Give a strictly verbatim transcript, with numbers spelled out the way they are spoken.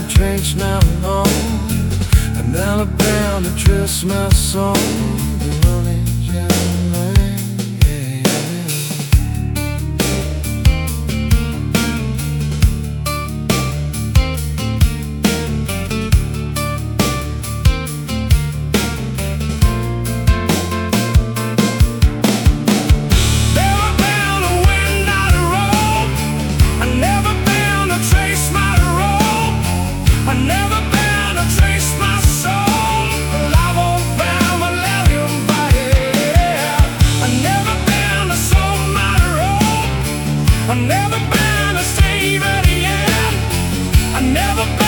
the trace now alone. I've never bound to trust my soul. The rolling gentleman, yeah, yeah. Never bound to win, not a road. I never bound to trace my road. I never bound to trace my soul. Love on bound, millennium by yeah. I never bound to soul my road. I never bound to save at the end. I never bound